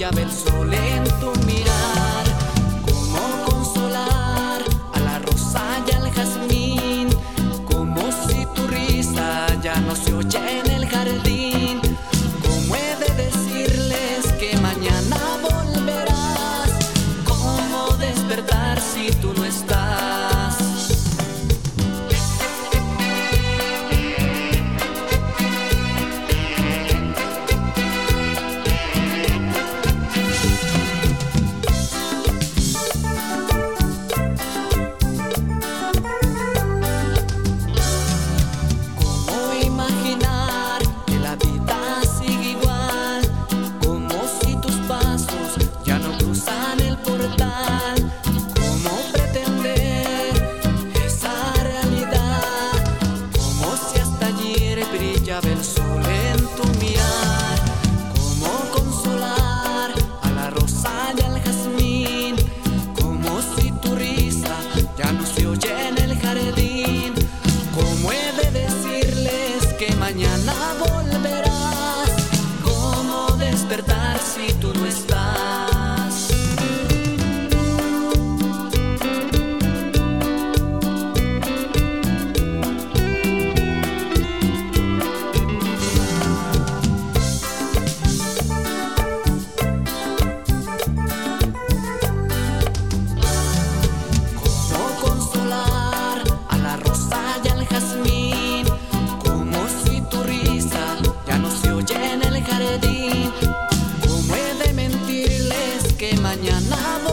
brillaba el sol en tu mirar. Cómo consolar a la rosa y al jazmín, como si tu risa ya no se oye en el jardín. Cómo he de decirles que mañana volverás, cómo despertar si tú no estás. Brillaba el sol en tu mirar. Cómo consolar a la rosa y al jazmín, como si tu risa ya no se oye en el jardín. Cómo he de decirles que mañana volverás, cómo despertar si tú no estás. Como si tu risa ya no se oye en el jardín. Cómo he de mentirles que mañana